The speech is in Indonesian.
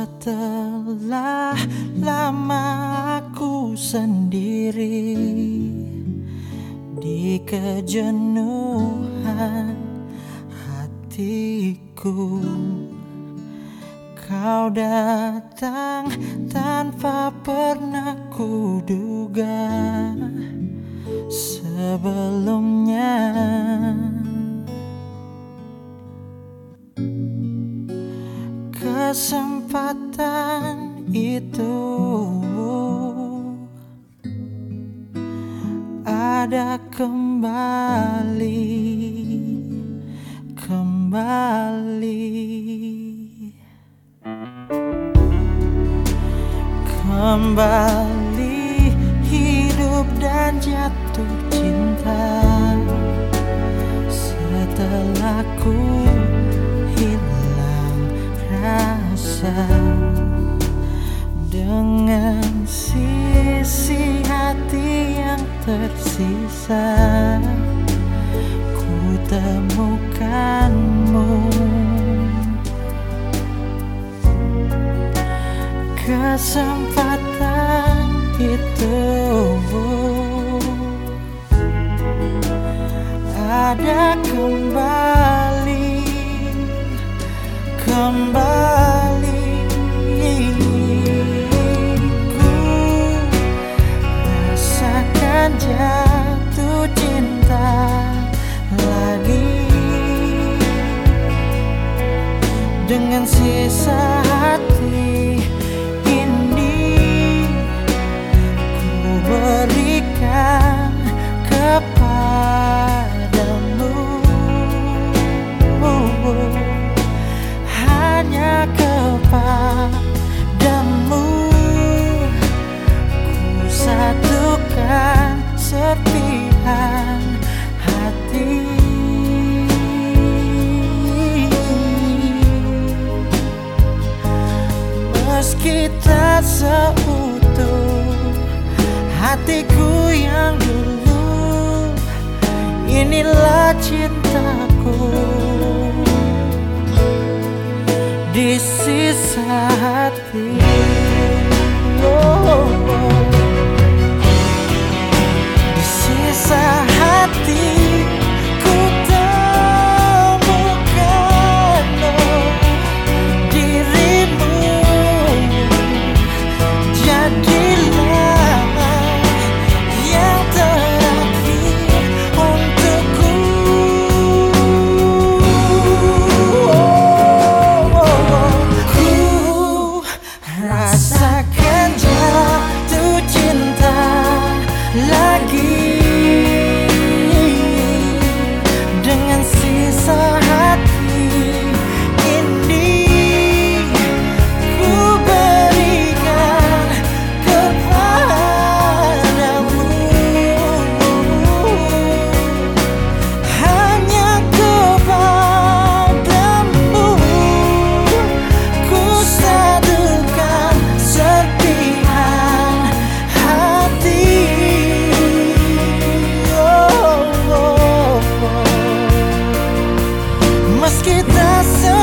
Setelah lama aku sendiri di kejenuhan hatiku, kau datang tanpa pernah kuduga sebelumnya. Kesempatan itu ada kembali. Kembali hidup dan jatuh cinta setelah ku hilang rasa. Dengan sisi hati yang tersisa, ku temukanmu. Kesempatan itu ada kembali. Ku rasakan jatuh cinta lagi dengan sisa hati ini. Ku berikan kepadamu, hanya kepadamu. Ku satukan serpihan hati. Meski tak seutuh hatiku yang dulu, inilah cintaku di sisa hati. Di sisa hati ku temukan dirimu. Jadilah yang terakhir untukku. Rasakan jatuh cinta lagi dengan sisa hati ini. Ku berikan kepadamu, hanya kepadamu. Ku satukan serpihan hati. Meski tak